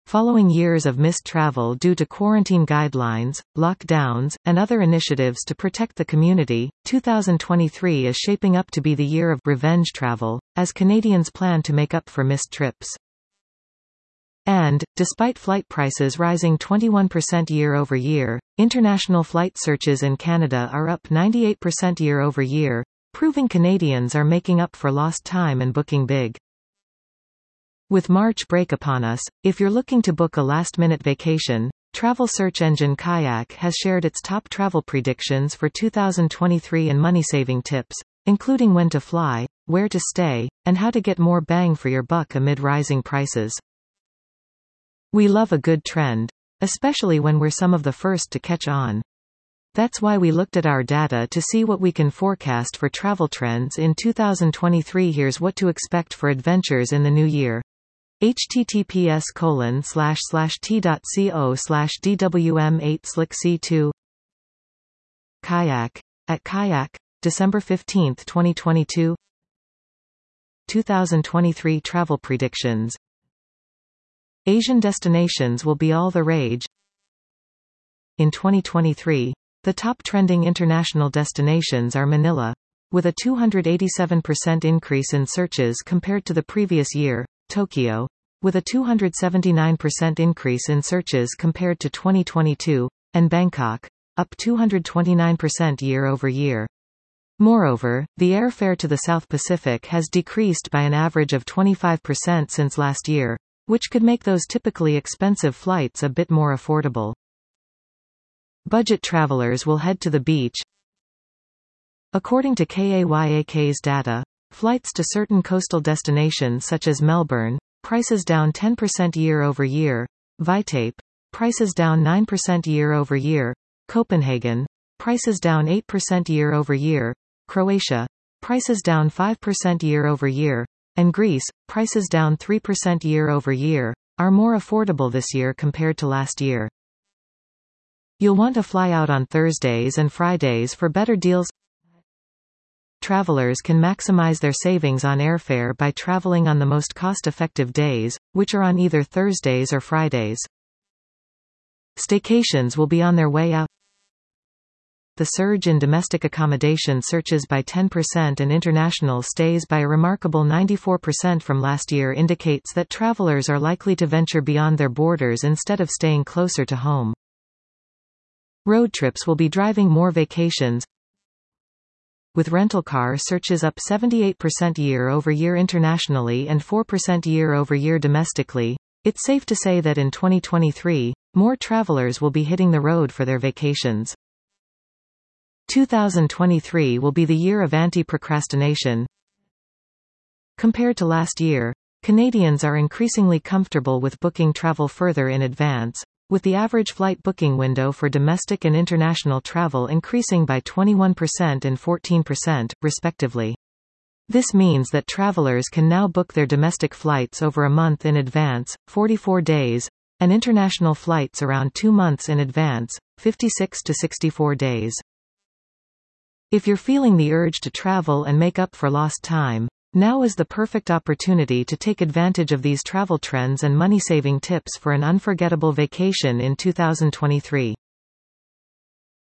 Following years of missed travel due to quarantine guidelines, lockdowns, and other initiatives to protect the community, 2023 is shaping up to be the year of revenge travel, as Canadians plan to make up for missed trips. And, despite flight prices rising 21% year-over-year, international flight searches in Canada are up 98% year-over-year, proving Canadians are making up for lost time and booking big. With March break upon us, if you're looking to book a last-minute vacation, travel search engine Kayak has shared its top travel predictions for 2023 and money-saving tips, including when to fly, where to stay, and how to get more bang for your buck amid rising prices. We love a good trend, especially when we're some of the first to catch on. That's why we looked at our data to see what we can forecast for travel trends in 2023. Here's what to expect for adventures in the new year. https://t.co/dwm8slickc2 Kayak. At Kayak, December 15, 2022. 2023 travel predictions. Asian destinations will be all the rage. In 2023, the top trending international destinations are Manila, with a 287% increase in searches compared to the previous year, Tokyo, with a 279% increase in searches compared to 2022, and Bangkok, up 229% year-over-year. Moreover, the airfare to the South Pacific has decreased by an average of 25% since last year, which could make those typically expensive flights a bit more affordable. Budget travelers will head to the beach. According to KAYAK's data, flights to certain coastal destinations such as Melbourne, prices down 10% year-over-year, Vitape, prices down 9% year-over-year, Copenhagen, prices down 8% year-over-year, Croatia, prices down 5% year-over-year, and Greece, prices down 3% year-over-year, are more affordable this year compared to last year. You'll want to fly out on Thursdays and Fridays for better deals. Travelers can maximize their savings on airfare by traveling on the most cost-effective days, which are on either Thursdays or Fridays. Staycations will be on their way out. The surge in domestic accommodation searches by 10% and international stays by a remarkable 94% from last year indicates that travelers are likely to venture beyond their borders instead of staying closer to home. Road trips will be driving more vacations. With rental car searches up 78% year-over-year internationally and 4% year-over-year domestically, it's safe to say that in 2023, more travelers will be hitting the road for their vacations. 2023 will be the year of anti-procrastination. Compared to last year, Canadians are increasingly comfortable with booking travel further in advance, with the average flight booking window for domestic and international travel increasing by 21% and 14%, respectively. This means that travelers can now book their domestic flights over a month in advance, 44 days, and international flights around 2 months in advance, 56 to 64 days. If you're feeling the urge to travel and make up for lost time, now is the perfect opportunity to take advantage of these travel trends and money-saving tips for an unforgettable vacation in 2023.